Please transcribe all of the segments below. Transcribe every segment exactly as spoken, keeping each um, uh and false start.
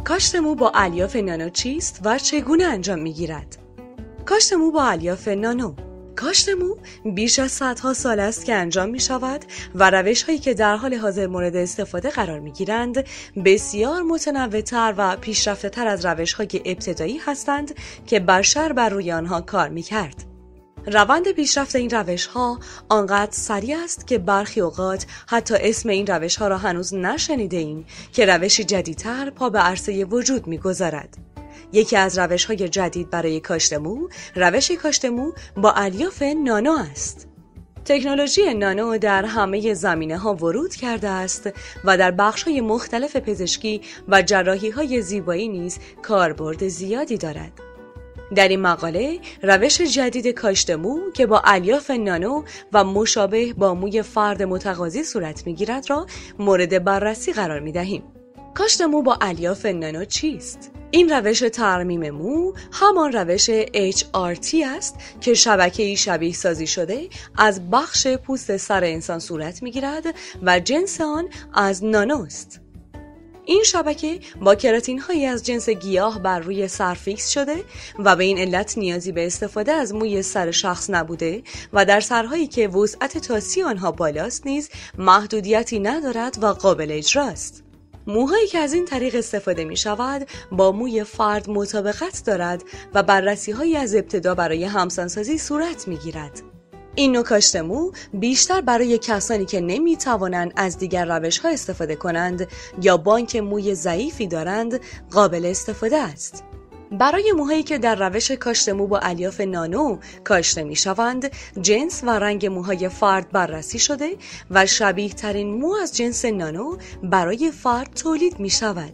کاشت مو با الیاف نانو چیست و چگونه انجام میگیرد؟ کاشت مو با الیاف نانو. کاشت مو بیش از صدها سال است که انجام می شود و روش هایی که در حال حاضر مورد استفاده قرار می گیرند بسیار متنوع‌تر و پیشرفته تر از روش های ابتدایی هستند که بشر بر روی آنها کار می کرد. روند پیشرفت این روش ها آنقدر سریع است که برخی اوقات حتی اسم این روش ها را هنوز نشنیده ایم که روشی جدیدتر پا به عرصه وجود می گذارد. یکی از روش های جدید برای کاشت مو، روش کاشت مو با الیاف نانو است. تکنولوژی نانو در همه زمینه ها ورود کرده است و در بخش های مختلف پزشکی و جراحی های زیبایی نیز کاربرد زیادی دارد. در این مقاله روش جدید کاشت مو که با الیاف نانو و مشابه با موی فرد متقاضی صورت میگیرد را مورد بررسی قرار می دهیم. کاشت مو با الیاف نانو چیست؟ این روش ترمیم مو همان روش اچ آر تی است که شبکه‌ای شبیه سازی شده از بخش پوست سر انسان صورت میگیرد و جنس آن از نانوست. این شبکه با کراتین هایی از جنس گیاه بر روی سر فیکس شده و به این علت نیازی به استفاده از موی سر شخص نبوده و در سرهایی که وسعت تاسی آنها بالاست نیز محدودیتی ندارد و قابل اجراست. موهایی که از این طریق استفاده می شود با موی فرد مطابقت دارد و بررسی هایی از ابتدا برای همسانسازی صورت می گیرد. این نوع کاشت مو بیشتر برای کسانی که نمی توانند از دیگر روش ها استفاده کنند یا بانک موی ضعیفی دارند قابل استفاده است. برای موهایی که در روش کاشت مو با الیاف نانو کاشته می شوند، جنس و رنگ موهای فرد بررسی شده و شبیه ترین مو از جنس نانو برای فرد تولید می شود.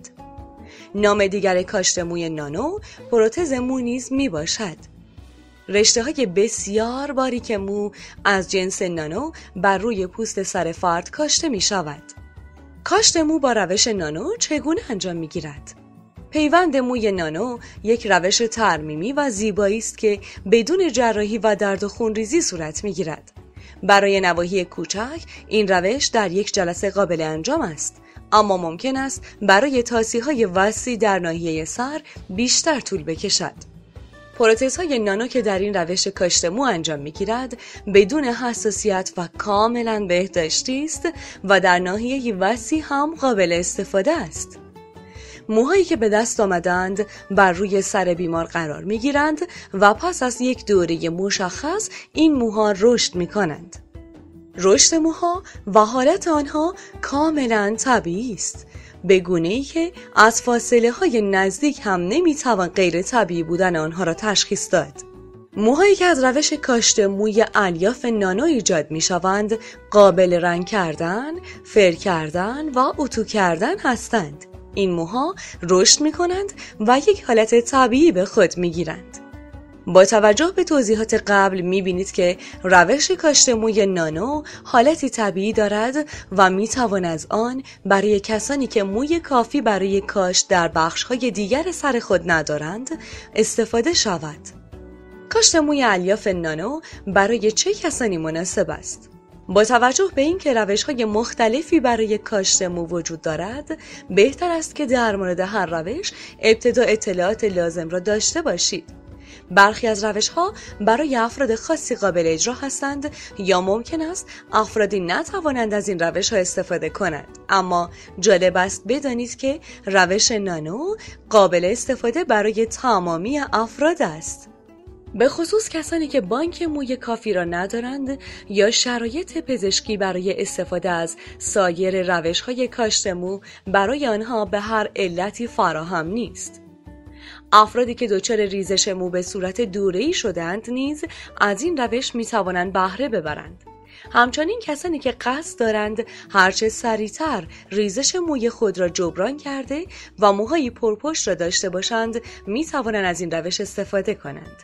نام دیگر کاشت موی نانو پروتز مو نیز می باشد. رشته های بسیار باریک مو از جنس نانو بر روی پوست سر فرد کاشته می شود. کاشت مو با روش نانو چگونه انجام می گیرد؟ پیوند موی نانو یک روش ترمیمی و زیبایی است که بدون جراحی و درد و خونریزی صورت می‌گیرد. برای نواحی کوچک این روش در یک جلسه قابل انجام است، اما ممکن است برای تاسی‌های وسیع در ناحیه سر بیشتر طول بکشد. پروتزهای نانو که در این روش کاشت مو انجام می‌گیرد بدون حساسیت و کاملاً بهداشتی است و در ناحیه وسیع هم قابل استفاده است. موهایی که به دست آمدند بر روی سر بیمار قرار می گیرند و پس از یک دوره مشخص این موها رشد می کنند. رشد موها و حالت آنها کاملا طبیعی است، به گونه‌ای که از فاصله های نزدیک هم نمی توان غیر طبیعی بودن آنها را تشخیص داد. موهایی که از روش کاشت موی الیاف نانو ایجاد می شوند قابل رنگ کردن، فر کردن و اتو کردن هستند. این موها رشد می کنند و یک حالت طبیعی به خود می گیرند. با توجه به توضیحات قبل می بینید که روش کاشت موی نانو حالتی طبیعی دارد و می توان از آن برای کسانی که موی کافی برای کاشت در بخش‌های دیگر سر خود ندارند استفاده شود. کاشت موی الیاف نانو برای چه کسانی مناسب است؟ با توجه به این که روش‌های مختلفی برای کاشت مو وجود دارد، بهتر است که در مورد هر روش ابتدا اطلاعات لازم را داشته باشید. برخی از روش‌ها برای افراد خاصی قابل اجرا هستند یا ممکن است افرادی نتوانند از این روش‌ها استفاده کنند، اما جالب است بدانید که روش نانو قابل استفاده برای تمامی افراد است. به خصوص کسانی که بانک موی کافی را ندارند یا شرایط پزشکی برای استفاده از سایر روش‌های کاشت مو برای آنها به هر علتی فراهم نیست. افرادی که دچار ریزش مو به صورت دوره‌ای شدند نیز از این روش می‌توانند بهره ببرند. همچنین کسانی که قصد دارند هرچه سریعتر ریزش موی خود را جبران کرده و موهای پرپشت را داشته باشند می‌توانند از این روش استفاده کنند.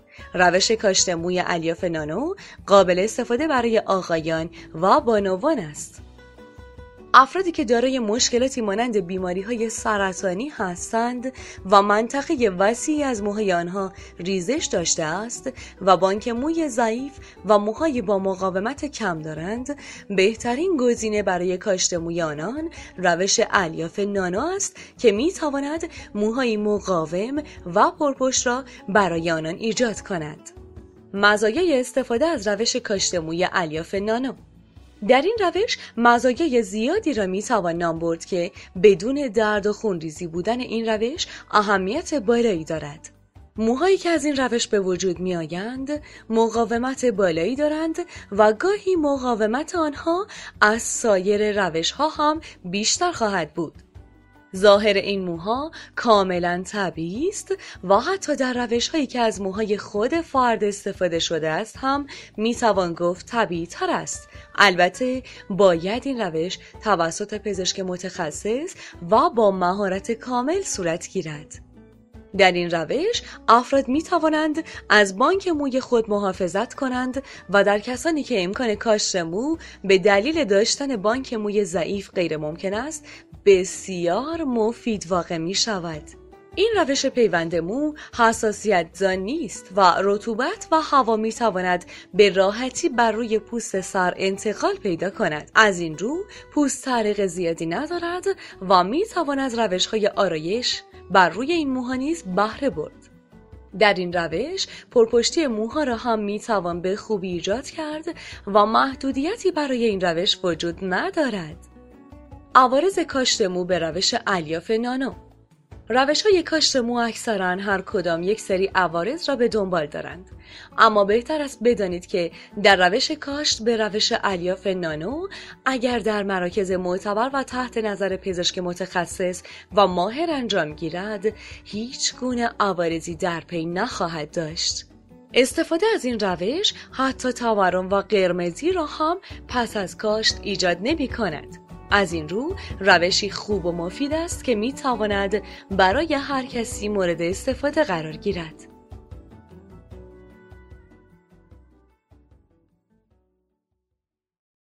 روش کاشت موی الیاف نانو قابل استفاده برای آقایان و بانوان است. افرادی که دارای مشکلاتی مانند بیماری‌های سرطانی هستند و منطقه وسیعی از موهای آنها ریزش داشته است و بانک موی ضعیف و موهای با مقاومت کم دارند، بهترین گزینه برای کاشت موی آنان روش الیاف نانو است که می‌تواند موهای مقاوم و پرپشت را برای آنان ایجاد کند. مزایای استفاده از روش کاشت موی الیاف نانو: در این روش مزایای زیادی را میتوان نام برد که بدون درد و خونریزی بودن این روش اهمیت بالایی دارد. موهایی که از این روش به وجود می آیند مقاومت بالایی دارند و گاهی مقاومت آنها از سایر روش ها هم بیشتر خواهد بود. ظاهر این موها کاملا طبیعی است و حتی در روش هایی که از موهای خود فرد استفاده شده است هم می توان گفت طبیعی تر است. البته باید این روش توسط پزشک متخصص و با مهارت کامل صورت گیرد. در این روش افراد می توانند از بانک موی خود محافظت کنند و در کسانی که امکان کاشت مو به دلیل داشتن بانک موی ضعیف غیر ممکن است بسیار مفید واقع می شود. این روش پیوند مو حساسیت زا نیست و رطوبت و هوا می تواند به راحتی بر روی پوست سر انتقال پیدا کند. از این رو پوست تعرق زیادی ندارد و می تواند از روش های آرایش بر روی این موها نیز بهره برد. در این روش پرپشتی موها را هم می توان به خوبی ایجاد کرد و محدودیتی برای این روش وجود ندارد. عوارض کاشت مو به روش الیاف نانو: روش های کاشت مو اکثرا هر کدام یک سری عوارض را به دنبال دارند، اما بهتر است بدانید که در روش کاشت به روش الیاف نانو اگر در مراکز معتبر و تحت نظر پزشک متخصص و ماهر انجام گیرد هیچ گونه عوارضی در پی نخواهد داشت. استفاده از این روش حتی تورم و قرمزی را هم پس از کاشت ایجاد نمی کند. از این رو روشی خوب و مفید است که می تواند برای هر کسی مورد استفاده قرار گیرد.